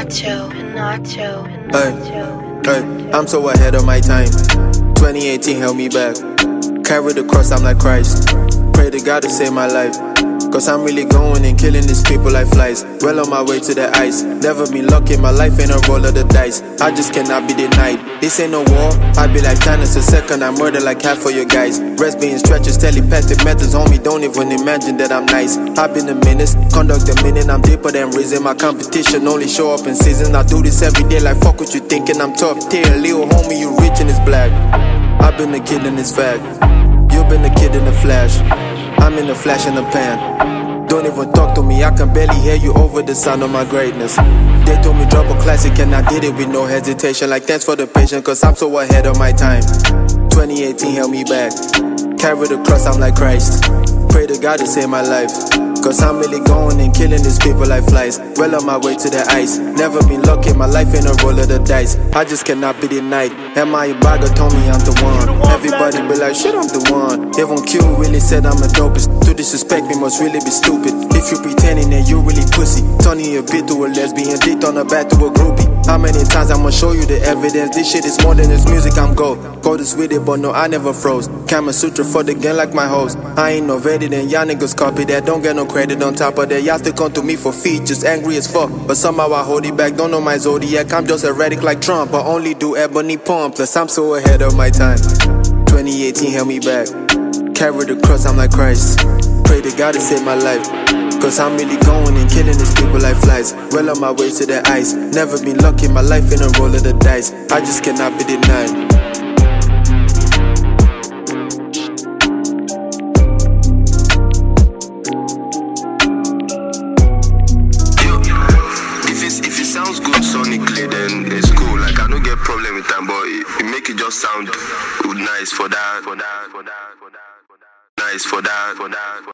Hey, I'm so ahead of my time. 2018 held me back. Carry the cross, I'm like Christ. Pray to God to save my life. Cause I'm really going and killing these people like flies. Well on my way to the ice. Never been lucky, my life ain't a roll of the dice. I just cannot be denied. This ain't no war, I be like Thanos a second. I murder like half of your guys. Rest being stretches, telepathic methods, homie. Don't even imagine that I'm nice. I've been a menace, conduct a minute. I'm deeper than reason. My competition only show up in season. I do this every day like fuck what you thinking. I'm top tier, little homie, you rich and it's black. I've been a kid in this fact. You've been a kid in the flash. I'm in the flash in the pan. Don't even talk to me, I can barely hear you over the sound of my greatness. They told me drop a classic and I did it with no hesitation. Like thanks for the patience, cause I'm so ahead of my time. 2018 held me back. Carry the cross, I'm like Christ. Pray to God to save my life. Cause I'm really going and killing these people like flies. Well on my way to the ice. Never been lucky, my life ain't a roll of the dice. I just cannot be denied. M.I. Ibaga told me I'm the one. Everybody be like, shit, I'm the one. Even Q really said I'm a dopest. To disrespect me must really be stupid. If you pretending that you really pussy, turning a bit to a lesbian, dick on the back to a groupie. How many times I'ma show you the evidence? This shit is more than this music, I'm gold. Gold is with it, but no, I never froze. Kama Sutra for the game like my host. I ain't no ready, then y'all niggas copy that. Don't get no credit on top of that. Y'all still come to me for features, angry as fuck. But somehow I hold it back, don't know my zodiac. I'm just erratic like Trump, I only do ebony pump. Plus I'm so ahead of my time. 2018 held me back. Carry the cross, I'm like Christ. Pray to God to save my life. Cause I'm really going and killing these people like flies. Well on my way to the ice. Never been lucky, my life ain't a roll of the dice. I just cannot be denied. If it sounds good sonically, then it's cool. Like I don't get problem with that, but it make it just sound nice for that. Nice for that.